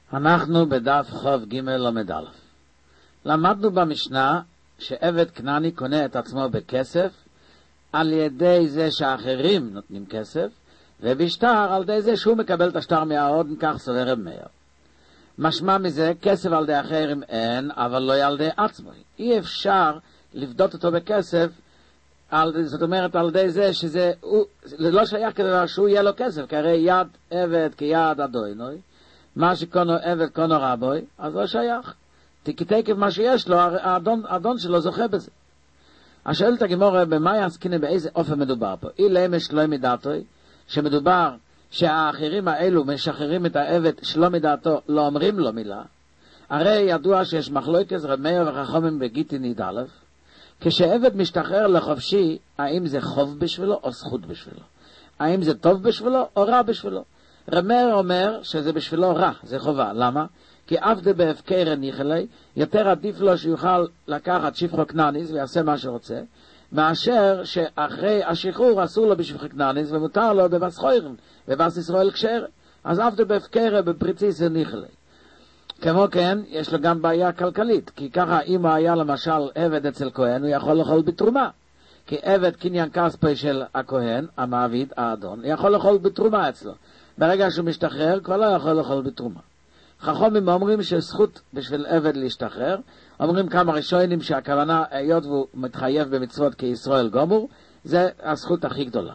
אנחנו בדף חוב ג' למד א'. למדנו במשנה שעבד כנעני קונה את עצמו בכסף על ידי זה שאחרים נותנים כסף, ובשטר על ידי זה שהוא מקבל את השטר מהעוד, כך סובר רב מאיר. משמע מזה, כסף על ידי אחרים אין, אבל לא על ידי עצמו. אי אפשר לבדות אותו בכסף, זאת אומרת על ידי זה שזה לא שייך כדבר שהוא יהיה לו כסף, כי הרי יד עבד כיד אדוני, מה שקונו עבד קונו רבוי, אז לא שייך. תקף מה שיש לו, האדון שלו זוכה בזה. השאלת הגמרא, במה יעסקינן, באיזה אופן מדובר פה? אילם שלא מדעתו, שמדובר שהאחרים האלו משחררים את העבד שלא מדעתו, לא אומרים לו מילה. הרי ידוע שיש מחלוקת רב מאיר וחכמים בגיטין י"א, כשעבד משתחרר לחופשי, האם זה חוב בשבילו או זכות בשבילו? האם זה טוב בשבילו או רע בשבילו? רב מאיר אומר שזה בשבילו רע, זה חובה. למה? כי עבד בהפקר ניחלי, יותר עדיף לו שיוכל לקחת שפחו כנעניס ויעשה מה שרוצה, מאשר שאחרי השחרור אסור לו בשפחו כנעניס ומותר לו בבס חוירן, בבס ישראל כשר. אז עבד בהפקר בפריציס ניחלי. כמו כן, יש לו גם בעיה כלכלית, כי ככה אם הוא היה למשל עבד אצל כהן, הוא יכול לאכול בתרומה. כי עבד קניין כספי של הכהן, המעביד, האדון, יכול לאכול בתרומה אצלו. ברגע שהוא משתחרר, כבר לא יכול לאכול בתרומה. חכמים אומרים שזכות בשביל עבד להשתחרר, אומרים כמה ראשונים שהכוונה, היות והוא מתחייב במצוות כישראל גומור, זה הזכות הכי גדולה.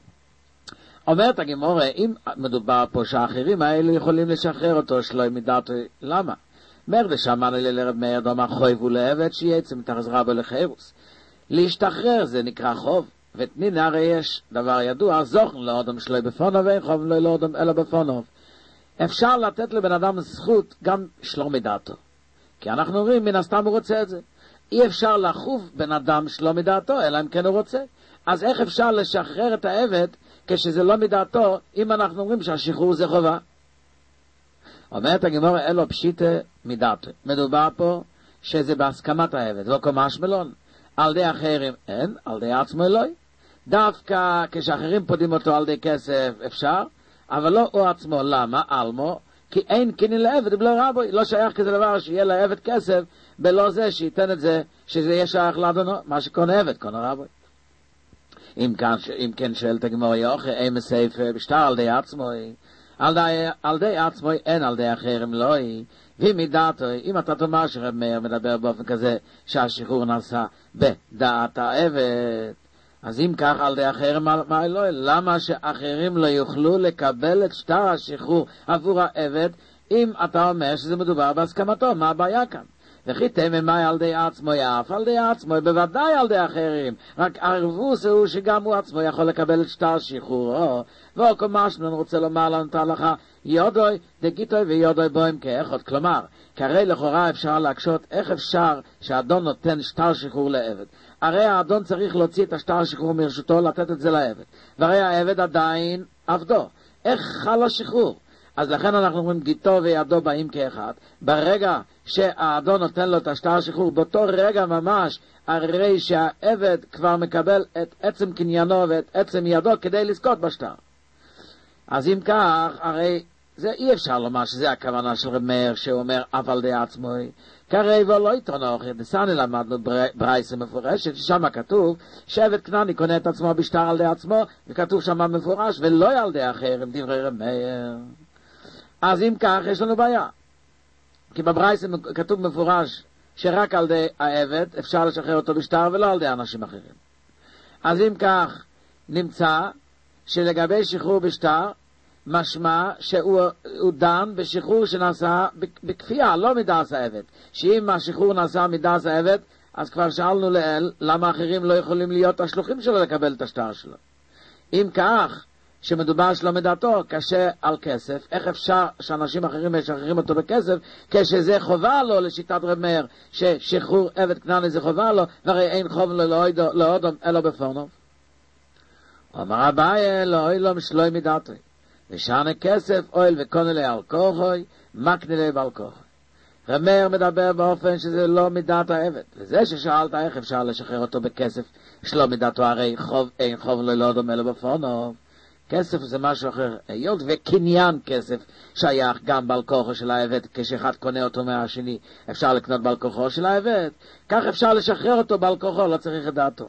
אומרת הגמרא, אם מדובר פה שהאחרים האלו יכולים לשחרר אותו שלא מדעתו, למה? מאיר דשמענו לרב מאיר דאמר חויבו לעבד שיצא מתחזרה בו לחירוס. להשתחרר זה נקרא חוב, ותנין הרי יש דבר ידוע, זוכן לאדם שלו בפונוב, ואין חוב לא לאדם אלא בפונוב. אפשר לתת לבן אדם זכות גם שלא מדעתו, כי אנחנו אומרים מן הסתם הוא רוצה את זה. אי אפשר לחוב בן אדם שלא מדעתו, אלא אם כן הוא רוצה. אז איך אפשר לשחרר את העבד כשזה לא מדעתו, אם אנחנו אומרים שהשחרור זה חובה? אומרת הגמרא, אלו פשיטה מדעתו. מדובר פה שזה בהסכמת העבד, לא קומש מלון. על ידי אחרים אין, על ידי עצמו אלוהי. דווקא כשאחרים פודים אותו על ידי כסף אפשר, אבל לא הוא עצמו. למה? אלמו, כי אין קינין לעבד בלא רבוי. לא שייך כזה דבר שיהיה לעבד כסף, בלא זה שייתן את זה, שזה יהיה שייך לאדונו, מה שקונה עבד, קונה רבוי. אם כן שואלת הגמרא יוכי, אין מסייף בשטר על די עצמו, על די עצמו אין על די אחרים לא, ומדעתו, אם אתה תאמר שרב מאיר מדבר באופן כזה שהשחרור נעשה בדעת העבד, אז אם כך על די אחרים מה לא, למה שאחרים לא יוכלו לקבל את שטר השחרור עבור העבד, אם אתה אומר שזה מדובר בהסכמתו, מה הבעיה כאן? וכי תממי על די עצמו אף על די עצמו, בוודאי על די אחרים, רק ערבוס הוא שגם הוא עצמו יכול לקבל את שטר שחרורו. ואוכל משמעון רוצה לומר לנו את ההלכה, יודוי דגיתוי ויודוי בוים כאחד. כלומר, כרי לכאורה אפשר להקשות, איך אפשר שהאדון נותן שטר שחרור לעבד? הרי האדון צריך להוציא את השטר שחרור מרשותו, לתת את זה לעבד, והרי העבד עדיין עבדו. איך חל השחרור? אז לכן אנחנו אומרים גיתו וידו באים כאחד. ברגע שהאדון נותן לו את השטר השחרור, באותו רגע ממש, הרי שהעבד כבר מקבל את עצם קניינו ואת עצם ידו כדי לזכות בשטר. אז אם כך, הרי זה אי אפשר לומר שזה הכוונה של רב מאיר שאומר אף על די עצמו. כרי ולא יתרונוך, דסני למדנו ברייסה מפורשת, ששם כתוב שעבד כנעני קונה את עצמו בשטר על די עצמו, וכתוב שם מפורש ולא על די אחר, עם דברי רב מאיר. אז אם כך יש לנו בעיה, כי בברייסה כתוב מפורש שרק על די העבד אפשר לשחרר אותו בשטר ולא על די אנשים אחרים. אז אם כך נמצא שלגבי שחרור בשטר משמע שהוא דן בשחרור שנעשה בכפייה, לא מדעס העבד. שאם השחרור נעשה מדעס העבד, אז כבר שאלנו לאל למה אחרים לא יכולים להיות השלוחים שלו לקבל את השטר שלו. אם כך שמדובר שלא מדעתו, קשה על כסף, איך אפשר שאנשים אחרים משחררים אותו בכסף, כשזה חובה לו לשיטת רב מאיר, ששחרור עבד כנעני זה חובה לו, והרי אין חוב לו לאודום אלא בפונוב. אמר אביי, לא אילום שלא מדעתו, ושענה כסף אוהל וקונה לי על כוחוי, מקנה לי בעל כוחוי. רב מאיר מדבר באופן שזה לא מדעת העבד, וזה ששאלת איך אפשר לשחרר אותו בכסף שלא מדעתו, הרי אין חוב לו לאודום אלא בפונוב. כסף זה משהו אחר. היות וקניין כסף שייך גם בעל כוחו של העבד, כשאחד קונה אותו מהשני, אפשר לקנות בעל כוחו של העבד, כך אפשר לשחרר אותו בעל כוחו, לא צריך את דעתו.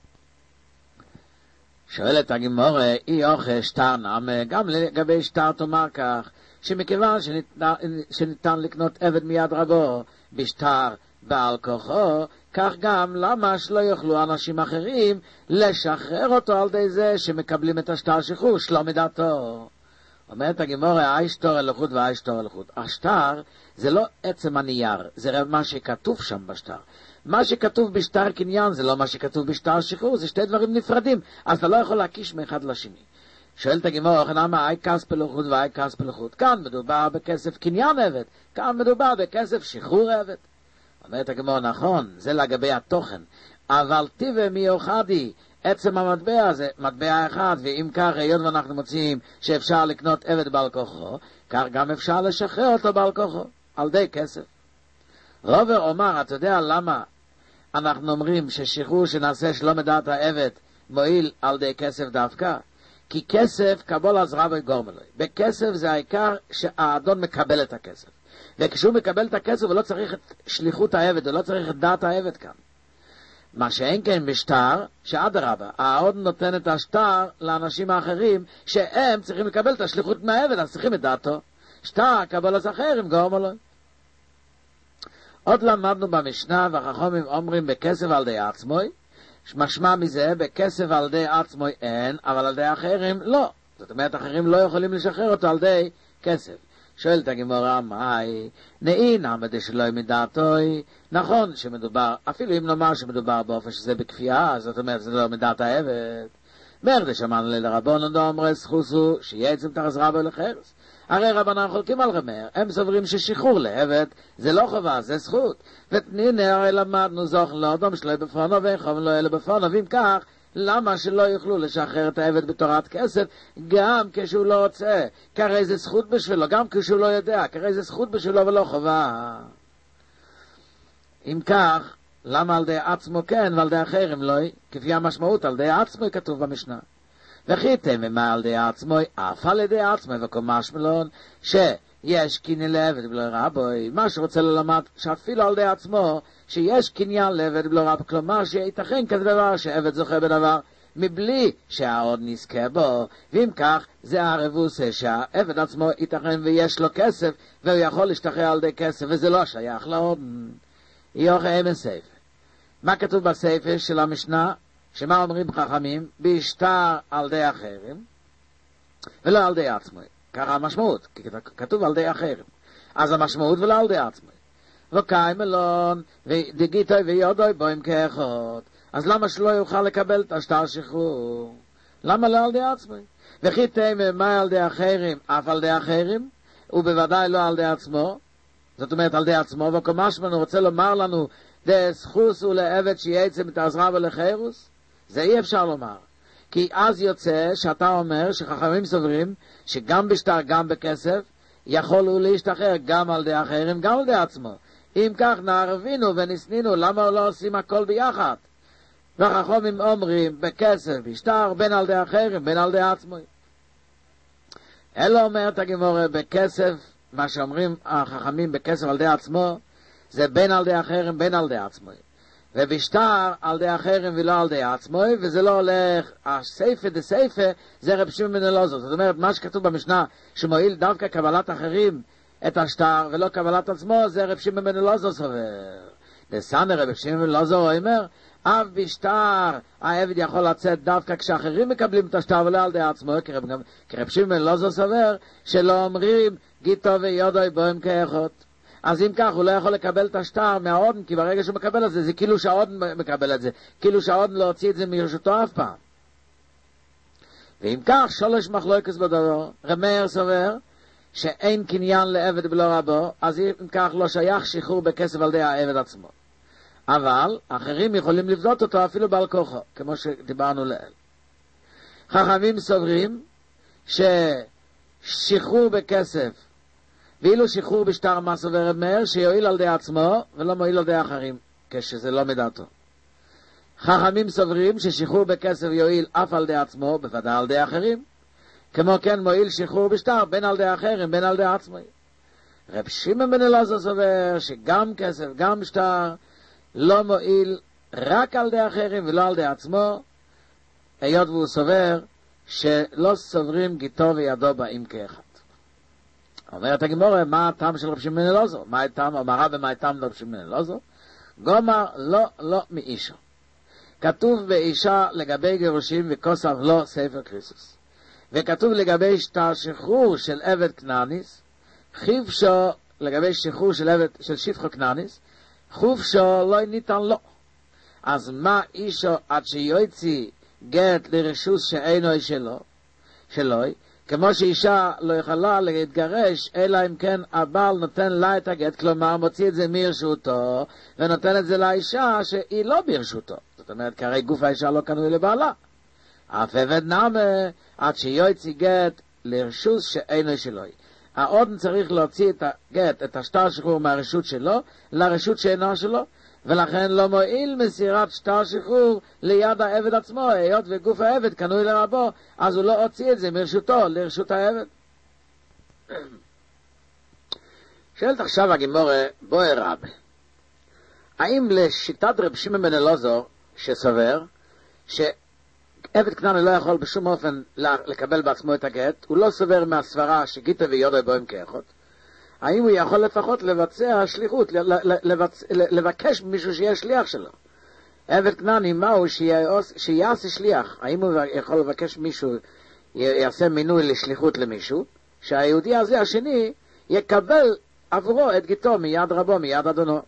שואלת הגמרא, אי אוכל שטר נעמה, גם לגבי שטר תאמר כך, שמכיוון שניתן לקנות עבד מיד רבו בשטר בעל כוחו, כך גם למה שלא יוכלו אנשים אחרים לשחרר אותו על די זה שמקבלים את השטר שחרור שלא מדעתו. אומרת הגמרא, אי שטור אלוהות ואי שטור אלוהות. השטר זה לא עצם הנייר, זה מה שכתוב שם בשטר. מה שכתוב בשטר קניין זה לא מה שכתוב בשטר שחרור, זה שתי דברים נפרדים, אז אתה לא יכול להקיש מאחד לשני. שואלת הגמרא, למה אי כסף אלוהות ואי כסף אלוהות? כאן מדובר בכסף קניין עבד, כאן מדובר בכסף שחרור עבד. אומרת הגמרא, נכון, זה לגבי התוכן, אבל טבע מיוחדי, עצם המטבע זה מטבע אחד, ואם כך, היות ואנחנו מוצאים שאפשר לקנות עבד בעל כוחו, כך גם אפשר לשחרר אותו בעל כוחו, על די כסף. רובר אומר, אתה יודע למה אנחנו אומרים ששחרור שנעשה שלא מדעת העבד מועיל על די כסף דווקא? כי כסף קבול עזרה וגורם אלוהי. בכסף זה העיקר שהאדון מקבל את הכסף. וכשהוא מקבל את הכסף הוא לא צריך את שליחות העבד, הוא לא צריך את דעת העבד כאן. מה שאין כן בשטר, שאדרבה, האדון נותן את השטר לאנשים האחרים שהם צריכים לקבל את השליחות מהעבד, אז צריכים את דעתו. שטר קבול עזרה גורם אלוהי. עוד למדנו במשנה, והחכמים אומרים בכסף על די עצמוי, משמע מזה, בכסף על די עצמוי אין, אבל על די אחרים לא. זאת אומרת, אחרים לא יכולים לשחרר אותו על די כסף. שואלת הגמרא, מאי, נאין עמד שלא מדעתוי, נכון שמדובר, אפילו אם נאמר שמדובר באופן שזה בכפייה, זאת אומרת, זה לא מדעת העבד. מרדה שמענו לרבון דאמרי סחוסו, שיעצם תחס רבו לחרס. הרי רבנן חולקים על רמר, הם סוברים ששחרור לעבד זה לא חובה, זה זכות. ותנינה הרי למדנו זוך לאדום שלא בפונו ואיכום לא אלה בפונו, ואם כך, למה שלא יוכלו לשחרר את העבד בתורת כסף, גם כשהוא לא רוצה, כרי זה זכות בשבילו, גם כשהוא לא יודע, כרי זה זכות בשבילו ולא חובה. אם כך, למה על די עצמו כן ועל די אחרים לא? כפי המשמעות על די עצמו כתוב במשנה. וכי תממה על די עצמו, אף על די עצמו וקומש מלון, שיש קניין לעבד בלא רבוי, מה שרוצה ללמד שאפילו על די עצמו, שיש קניין לעבד בלא רב, כלומר שיתכן כזה דבר שעבד זוכה בדבר, מבלי שהעוד נזכה בו, ואם כך זה הרבוסה שהעבד עצמו ייתכן ויש לו כסף, והוא יכול להשתחרר על די כסף, וזה לא שייך לעוד. יוכה אמן סייפה. מה כתוב בסייפה של המשנה? שמה אומרים חכמים? בשטר על די אחרים, ולא על די עצמו. ככה המשמעות, כי כתוב על די אחרים. אז המשמעות ולא על די עצמו. וקאי מלון, ודגיתוי ויודוי בוים כאחות. אז למה שלא יוכל לקבל את השטר שחרור? למה לא על די עצמו? וכי תימא מה על די אחרים, אף על די אחרים, ובוודאי לא על די עצמו. זאת אומרת על די עצמו, וקומשמנו רוצה לומר לנו, דסחוס ולעבד שיעצם את העזרה ולחירוס? זה אי אפשר לומר. כי אז יוצא שאתה אומר שחכמים סוברים שגם בשטר גם בכסף יכולו להשתחרר גם על די אחרים גם על די עצמו. אם כך נערבינו ונסנינו, למה לא עושים הכל ביחד? והחכמים אומרים בכסף בשטר בין על די אחרים בין על די עצמו. אלא אומרת הגמרא בכסף, מה שאומרים החכמים בכסף על די עצמו זה בין על די אחרים בין על די עצמו, ובשטר על די אחרים ולא על די עצמו, וזה לא הולך, הסייפה דסייפה זה רב שמעון בן אלעזר. זאת אומרת, מה שכתוב במשנה שמועיל דווקא קבלת אחרים את השטר ולא קבלת עצמו, זה רב שמעון בן אלעזר סובר. דסנה רב שמעון בן אלעזר אומר, אף בשטר העבד יכול לצאת דווקא כשאחרים מקבלים את השטר ולא על די עצמו, כי רב שמעון בן אלעזר סובר שלא אומרים גיטו ויודוי בוים כאחות. אז אם כך, הוא לא יכול לקבל את השטר מהעודן, כי ברגע שהוא מקבל את זה, זה כאילו שהעודן מקבל את זה, כאילו שהעודן לא הוציא את זה מרשותו אף פעם. ואם כך, שלוש מחלוקות בדבר. רב מאיר סובר שאין קניין לעבד בלא רבו, אז אם כך לא שייך שחרור בכסף על די העבד עצמו. אבל אחרים יכולים לבדות אותו אפילו בעל כוחו, כמו שדיברנו לעיל. חכמים סוברים ששחרור בכסף ואילו שחרור בשטר מה סובר רב מאיר שיועיל על די עצמו ולא מועיל על די אחרים כשזה לא מדעתו. חכמים סוברים ששחרור בכסף יועיל אף על די עצמו בוודאי על די אחרים, כמו כן מועיל שחרור בשטר בין על די אחרים, בין על די עצמי. רב שמעון בן אלעזר סובר שגם כסף, גם שטר, לא מועיל רק על די אחרים ולא על די עצמו, היות והוא סובר שלא סוברים גיטו וידו באים כאחד. אומרת הגמרא, מה הטעם של רב שמעון בן אלעזר? מה הטעם, אמרה במה הטעם רב שמעון בן אלעזר? גומר לא מאישה. כתוב באישה לגבי גירושים וכוסף לא ספר קריסוס. וכתוב לגבי שטר שחרור של עבד כנעניס, חיפשו לגבי שחרור של שפחו כנעניס, חופשו לא ניתן לו. אז מה אישו עד שיוציא גט לרשוס שאינו שלו, כמו שאישה לא יכולה להתגרש, אלא אם כן הבעל נותן לה את הגט, כלומר מוציא את זה מרשותו, ונותן את זה לאישה שהיא לא ברשותו. זאת אומרת, כרי גוף האישה לא קנוי לבעלה. אף עבד נמה, עד שיוציא גט לרשוס שאינו שלו. העוד צריך להוציא את הגט, את השטר שחרור מהרשות שלו, לרשות שאינו שלו, ולכן לא מועיל מסירת שטר שחרור ליד העבד עצמו, היות וגוף העבד קנוי לרבו, אז הוא לא הוציא את זה מרשותו לרשות העבד. שואלת עכשיו הגמרא, בואי רב, האם לשיטת רב שמעון בן אלעזר שסובר שעבד כנעני לא יכול בשום אופן לקבל בעצמו את הגט, הוא לא סובר מהסברה שגיטה ויודו בוהם כאחד, האם הוא יכול לפחות לבצע שליחות, לבקש ממישהו שיהיה שליח שלו? עבד כנעני, מהו שיעשה שליח? האם הוא יכול לבקש מישהו, יעשה מינוי לשליחות למישהו, שהיהודי הזה השני יקבל עבורו את גיטו מיד רבו, מיד אדונו?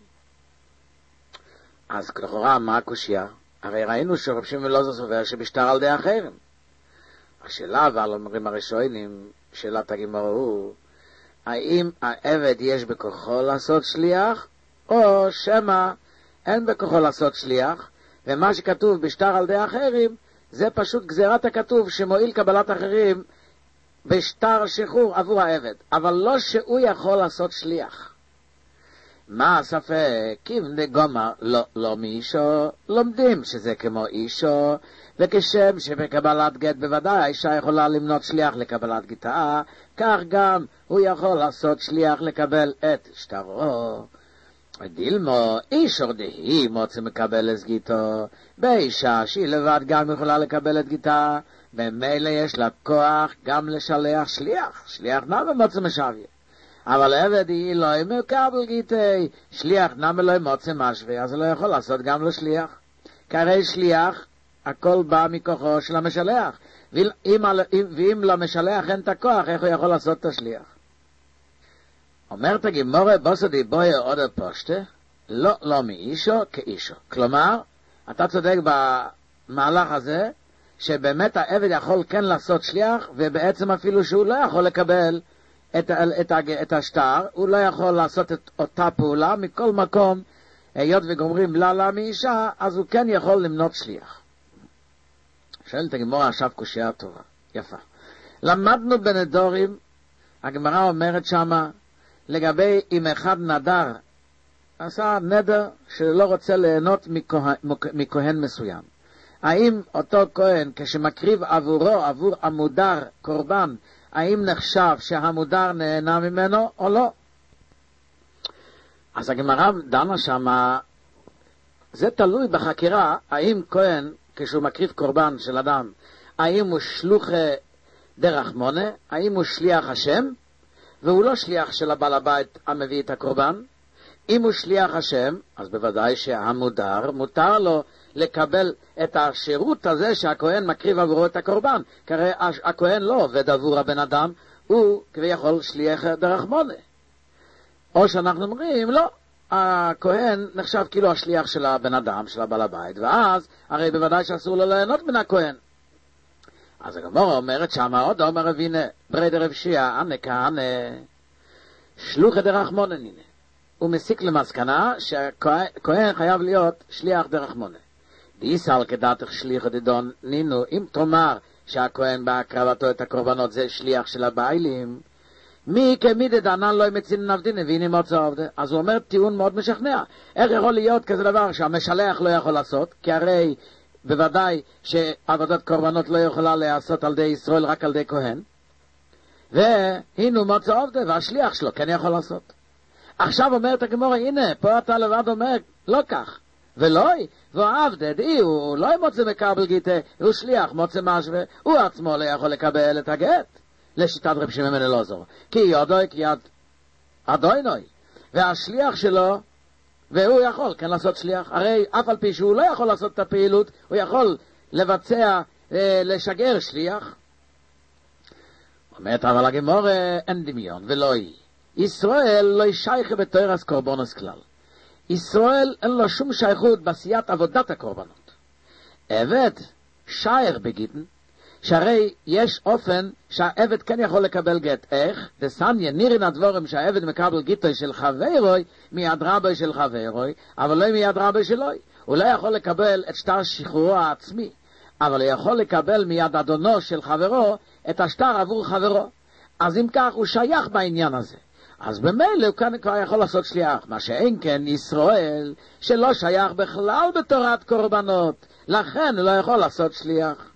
אז לכאורה, מה הקושיה? הרי ראינו שרב שמעון בן אלעזר סובר שבשטר על די אחרים. השאלה, אבל אומרים הראשונים, שאלת הגמרא הוא, האם העבד יש בכוחו לעשות שליח, או שמא אין בכוחו לעשות שליח, ומה שכתוב בשטר על די אחרים, זה פשוט גזירת הכתוב שמועיל קבלת אחרים בשטר שחרור עבור העבד, אבל לא שהוא יכול לעשות שליח. מה הספק? כיוון דגומר לא מאישו, לומדים שזה כמו אישו, וכשם שבקבלת גט בוודאי האישה יכולה למנות שליח לקבלת גיטה, כך גם הוא יכול לעשות שליח לקבל את שטרו. דילמו, אישור דהי מוצא מקבל את גיטו, באישה שהיא לבד גם יכולה לקבל את גיטה, במילא יש לה כוח גם לשלח שליח, שליח נמה מוצא משווה. אבל עבד היא לא מקבל גיטי, שליח נמה לא מוצא משווה, אז הוא לא יכול לעשות גם לשליח. כרי שליח, הכל בא מכוחו של המשלח, ואם למשלח אין את הכוח, איך הוא יכול לעשות את השליח? אומרת הגמרא, בוסדי בואי עוד פושטה, לא מאישו כאישו. כלומר, אתה צודק במהלך הזה, שבאמת העבד יכול כן לעשות שליח, ובעצם אפילו שהוא לא יכול לקבל את השטר, הוא לא יכול לעשות את אותה פעולה, מכל מקום, היות וגומרים לה מאישה, אז הוא כן יכול למנות שליח. שואלת הגמרא עכשיו קושיה טובה, יפה. למדנו בנדורים, הגמרא אומרת שמה, לגבי אם אחד נדר, עשה נדר שלא רוצה ליהנות מכהן מסוים. האם אותו כהן, כשמקריב עבורו, עבור המודר קורבן, האם נחשב שהמודר נהנה ממנו או לא? אז הגמרא דנה שמה, זה תלוי בחקירה, האם כהן, כשהוא מקריב קורבן של אדם, האם הוא שלוח דרחמונה, האם הוא שליח השם, והוא לא שליח של הבעל הבית המביא את הקורבן. אם הוא שליח השם, אז בוודאי שהמודר, מותר לו לקבל את השירות הזה שהכהן מקריב עבורו את הקורבן. כי הרי הכהן לא עובד עבור הבן אדם, הוא כביכול שליח דרחמונה. או שאנחנו אומרים, לא, הכהן נחשב כאילו השליח של הבן אדם, של הבעל הבית, ואז הרי בוודאי שאסור לו ליהנות מן הכהן. אז הגמרא אומרת שמה עוד אומר רבינה, ברי דרב שיעה, אנה כהנה, שלוחי דרחמונה נינה. הוא מסיק למסקנה שהכהן חייב להיות שליח דרחמונה. דיסל כדתך שליחי דדון נינו, אם תאמר שהכהן בהקרבתו את הקורבנות זה שליח של הבעלים, מי כמידי דענן לא מצין נבדינה והנה מוצא עובדה. אז הוא אומר טיעון מאוד משכנע. איך יכול להיות כזה דבר שהמשלח לא יכול לעשות? כי הרי בוודאי שעבודת קורבנות לא יכולה להיעשות על ידי ישראל, רק על ידי כהן. והנה מוצא עובדה, והשליח שלו כן יכול לעשות. עכשיו אומרת הגמרא, הנה, פה אתה לבד אומר, לא כך. ולא, ועבדה, הוא לא מוצא מקבל גיטה, הוא שליח, מוצא משווה, הוא עצמו לא יכול לקבל את הגט. לשיטת רב שמעון בן אלעזר. כי יודוי כיד אדוני. והשליח שלו, והוא יכול כן לעשות שליח. הרי אף על פי שהוא לא יכול לעשות את הפעילות, הוא יכול לבצע, לשגר שליח. אומרת אבל הגמרא, אין דמיון, ולא היא. ישראל לא שייך בתורת קורבנות כלל. ישראל אין לו שום שייכות בעשיית עבודת הקורבנות. עבד שייך בגיטן, שהרי יש אופן שהעבד כן יכול לקבל גט. איך? דסניה נירין הדבורם שהעבד מקבל גיטוי של חברוי מיד רבי של חברוי, אבל לא מיד רבי שלוי. הוא לא יכול לקבל את שטר שחרורו העצמי, אבל הוא יכול לקבל מיד אדונו של חברו את השטר עבור חברו. אז אם כך הוא שייך בעניין הזה. אז במילא הוא כאן כבר יכול לעשות שליח. מה שאין כן ישראל שלא שייך בכלל בתורת קורבנות, לכן הוא לא יכול לעשות שליח.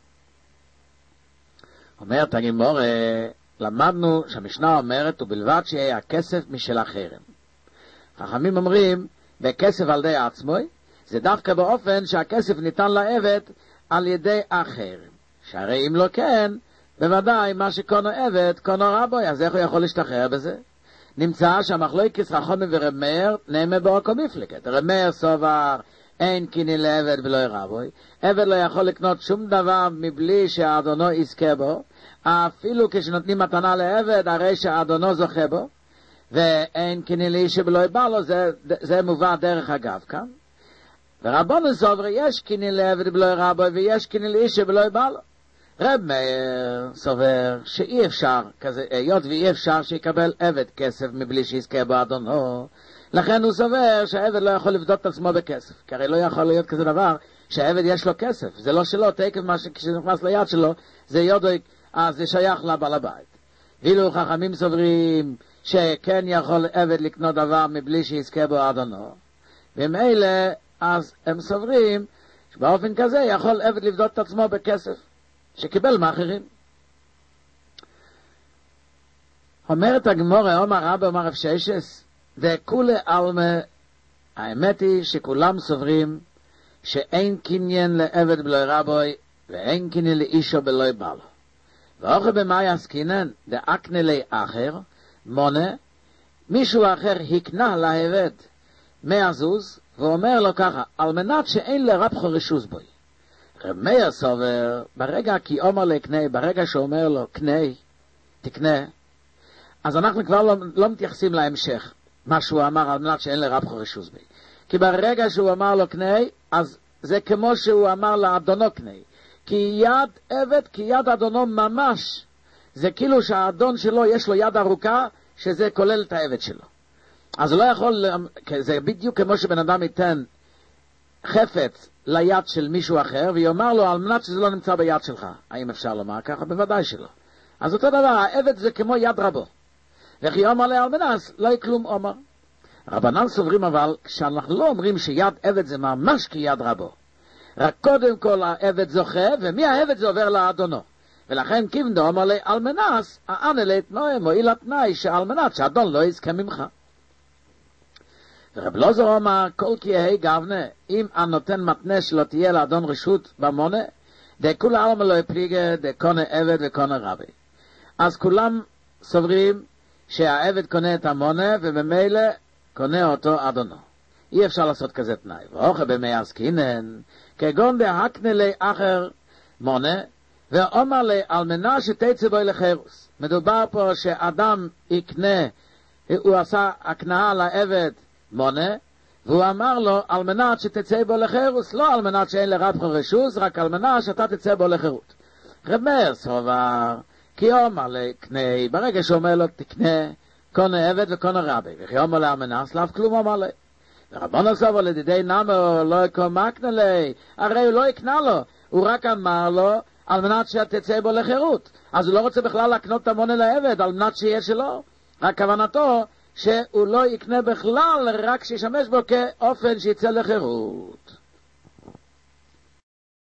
אומרת הגמרא, למדנו שהמשנה אומרת ובלבד שיהיה הכסף משל החרם. חכמים אומרים בכסף על ידי עצמו, זה דווקא באופן שהכסף ניתן לעבד על ידי החרם. שהרי אם לא כן, בוודאי מה שקונו עבד קונו רבוי, אז איך הוא יכול להשתחרר בזה? נמצא שהמחלוקת רחמים ורב מאיר נאמר באותו מפלגת. רב מאיר סובר אין קיני לעבד ולא רבוי. עבד לא יכול לקנות שום דבר מבלי שהאדונו יזכה בו, אפילו כשנותנים מתנה לעבד הרי שהאדונו זוכה בו, ואין קיני לאיש שבלא בא לו, זה מובא דרך אגב כאן. ורבנו סובר יש קיני לעבד ולא רבוי ויש קיני לאיש שבלא בא לו. רב מאיר סובר שאי אפשר כזה, היות ואי אפשר שיקבל עבד כסף מבלי שיזכה בו אדונו, לכן הוא סובר שהעבד לא יכול לבדוק את עצמו בכסף, כי הרי לא יכול להיות כזה דבר שהעבד יש לו כסף, זה לא שלו, תקף מה שנכנס ליד שלו זה יודוי, אז זה שייך לבעל הבית. ואילו חכמים סוברים שכן יכול עבד לקנות דבר מבלי שיזכה בו אדונו, ומילא אז הם סוברים שבאופן כזה יכול עבד לבדוק את עצמו בכסף שקיבל מאחרים. אומרת הגמרא, אומר רבי אומר רב ששס, וכולי עלמא, האמת היא שכולם סוברים שאין קניין לעבד בלא רבוי ואין קניין לאישו בלא בעל. ואוכל במאי עסקינן דאקנה לי אחר מונה, מישהו אחר הקנה לעבד 100 זוז ואומר לו ככה, על מנת שאין לרבחו רשוס בוי. רב מאיר סובר, ברגע כי אומר לקנה, ברגע שאומר לו קנה, תקנה, אז אנחנו כבר לא מתייחסים להמשך, מה שהוא אמר על מנת שאין לרבחו רשוס בי. כי ברגע שהוא אמר לו קנה, אז זה כמו שהוא אמר לאדונו קנה. כי יד עבד, כי יד אדונו ממש, זה כאילו שהאדון שלו יש לו יד ארוכה, שזה כולל את העבד שלו. אז הוא לא יכול, זה בדיוק כמו שבן אדם ייתן חפץ ליד של מישהו אחר, ויאמר לו על מנת שזה לא נמצא ביד שלך. האם אפשר לומר ככה? בוודאי שלא. אז אותו דבר, העבד זה כמו יד רבו. וכי אומר לי על מנס, לא יהיה כלום אומר. רבנן סוברים אבל, כשאנחנו לא אומרים שיד עבד זה ממש כיד רבו. רק קודם כל העבד זוכה, ומי העבד זה עובר לאדונו. ולכן כיוון אומר לי על מנס, האנה להתנועה מועיל התנאי שעל מנת שהאדון לא יזכה ממך. ורב לוזר אומר, כל כי יהי גבנה, אם הנותן מתנה שלא תהיה לאדון רשות במונה, דכול העלמה לא יפליגה, דקונה עבד וקונה רבי. אז כולם סוברים שהעבד קונה את המונה, ובמילא קונה אותו אדונו. אי אפשר לעשות כזה תנאי. ואוכל במי עסקינן, כגון דהקנה לי אחר מונה, ואומר לי על מנה שתצא בו לחירוס. מדובר פה שאדם יקנה, הוא עשה הקנאה לעבד מונה, והוא אמר לו על מנת שתצא בו לחירוס, לא על מנת שאין לרבחו רשוס, רק על מנת שאתה תצא בו לחירות. רב מאיר סובר, כי אומר לי קנה, ברגע שאומר לו תקנה, קונה עבד וקונה רבי, וכי אומר לי על מנת, לאף כלום אומר לי. ורבנו סובר לדידי נאמו, לא יקומקנה לי, הרי הוא לא יקנה לו, הוא רק אמר לו על מנת שתצא בו לחירות. אז הוא לא רוצה בכלל לקנות את המונה לעבד, על מנת שיהיה שלו. רק כוונתו שהוא לא יקנה בכלל, רק שישמש בו כאופן שיצא לחירות.